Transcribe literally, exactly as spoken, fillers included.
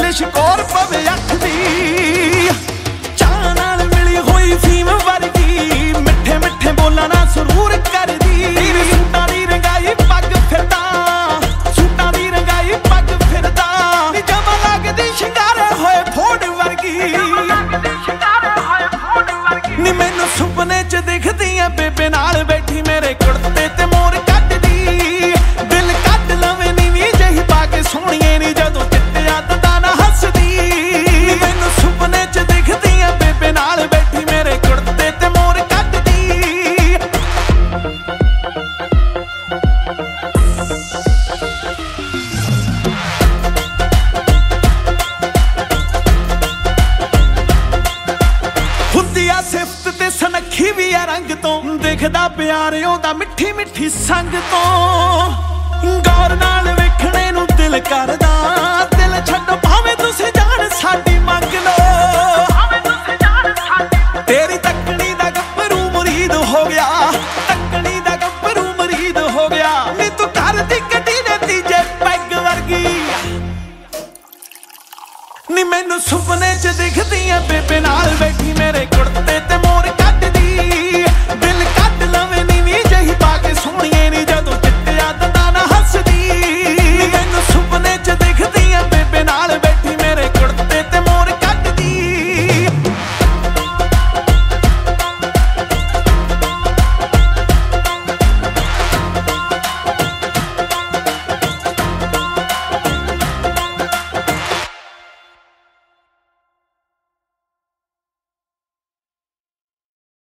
English core ਪਵੇ ਅੱਖ ਦੀ ਚਾਹ ਨਾਲ ਮਿਲੀ ਹੋਈ ਫੀਮ ਵਰਗੀ ਮਿੱਠੇ ਮਿੱਠੇ ਬੋਲਾਂ ਨਾਲ ਸਰੂਰ ਕਰਦੀ ਸੂਟਾਂ ਦੀ ਰੰਗਾਈ ਪੱਗ ਫਿਰਦਾ ਸੂਟਾਂ ਦੀ ਰੰਗਾਈ ਪੱਗ ਫਿਰਦਾ ਨੀ ਜਮਾ ਲੱਗਦੀ ਸ਼ਿੰਗਾਰੇ ਹੋਏ ਫੋੜ ਵਰਗੀ ਨੀ ਮੈਨੂੰ ਸੁਪਨੇ ਚ ਦਿਖਦੀ ਐ ਬੇਬੇ ਨਾਲ ਬੈਠੀ ਮੇਰੇ ਕੁੜਤੇ ਤੇ ਮੋਰ ਕੱਢਦੀ ਦਿਲ ਕੱਢ ਲਵੇ ਨੀਵੀਂ ਜਿਹੀ ਪਾ ਕੇ ਸੋਹਣੀਏ ਨੀ ਜਦੋਂ ਚਿੱਟਿਆ ਦੰਦਾਂ ਨਾਲ ਹੱਸਦੀ ਨੀ ਮੈਨੂੰ ਸੁਪਨੇ ਚ ਦਿਖਦੀ ਐ ਬੇਬੇ ਨਾਲ ਬੈਠੀ ਮੇਰੇ ਕੁੜਤੇ ਤੇ ਮੋਰ ਕੱਢਦੀ ਹੁੰਦੀ ਆ ਸਿਫਤ ਤੇ ਸਨੱਖੀ ਵੀ ਆ ਰੰਗ ਤੋਂ ਦਿਖਦਾ ਪਿਆਰ ਉਹਦਾ ਮਿੱਠੀ ਮਿੱਠੀ ਸੰਗ ਤੋਂ ਗੌਰ ਨਾਲ ਵੇਖਣੇ ਨੂੰ ਦਿਲ ਕਰਦਾ ਦਿਲ ਛੱਡੋ ਭਾਵੇਂ ਤੁਸੀਂ ਜਾਣ ਸਾਡੀ ਮੰਗ ਲੋ ਤੇਰੀ ਤੱਕਣੀ ਦਾ ਗੱਭਰੂ ਮੁਰੀਦ ਹੋ ਗਿਆ ਤੱਕਣੀ ਦਾ ਗੱਭਰੂ ਮੁਰੀਦ ਹੋ ਗਿਆ ਨੀ ਤੂੰ ਕਰਦੀ ਗੱਡੀ ਦੇ ਤੀਜੇ ਪੈਗ ਵਰਗੀ ਨੀ ਮੈਨੂੰ ਸੁਪਨੇ ਚ ਦਿਖਦੀ ਐ ਬੇਬੇ ਨਾਲ ਬੈਠੀ ਮੇਰੇ ਕੁੜਤੇ